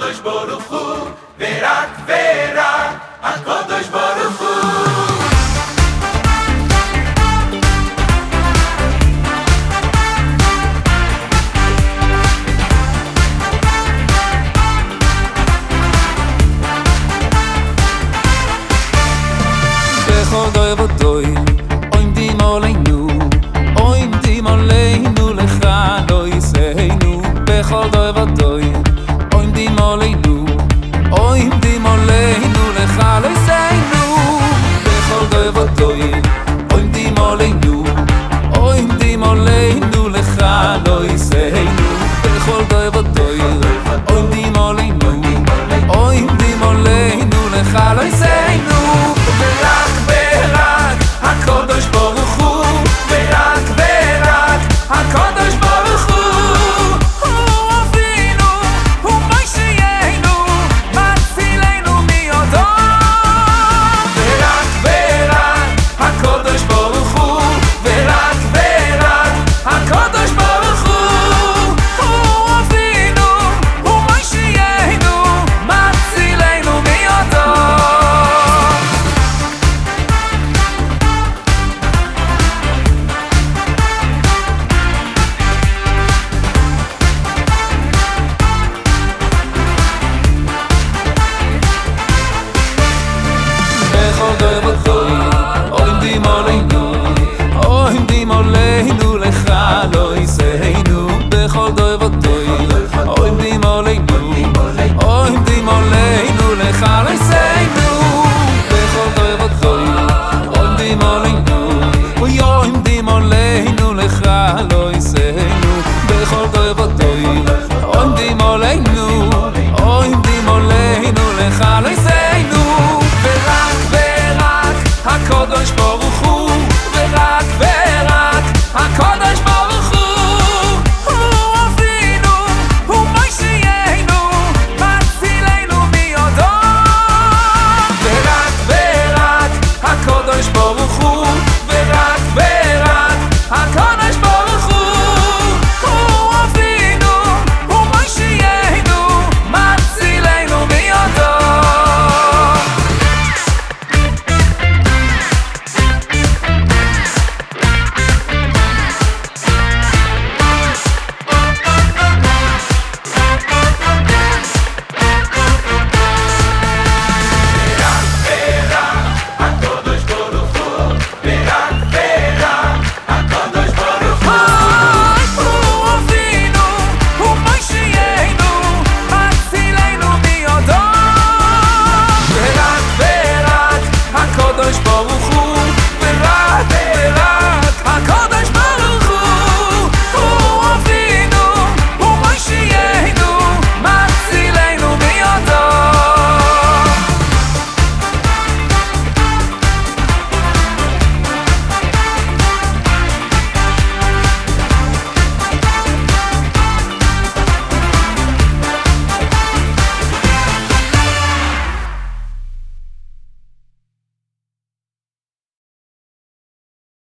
HaKadosh Baruch Hu, ורק HaKadosh Baruch Hu. בכל דוי ודוי עומדים עלינו, עומדים עלינו לך לא יסיינו. בכל דוי ודוי עומדים עלינו, עומדים עלינו לך לא יסיינו. בכל דוי ודוי עומדים עלינו, עומדים עלינו לך לא יסיינו. בכל דוי ודוי עומדים עלינו, עומדים עלינו לך לא יסיינו. HaKadosh Baruch Hu, ורק HaKadosh Baruch Hu. הוא אבינו, הוא מושיענו, מצילנו מידו. ורק HaKadosh Baruch Hu, ורק HaKadosh Baruch Hu. הוא אבינו, הוא מושיענו, מצילנו מידו. בכל דוי ודוי עומדים עלינו, עומדים עלינו לך לא יסיינו. בכל דוי ודוי עומדים עלינו, עומדים עלינו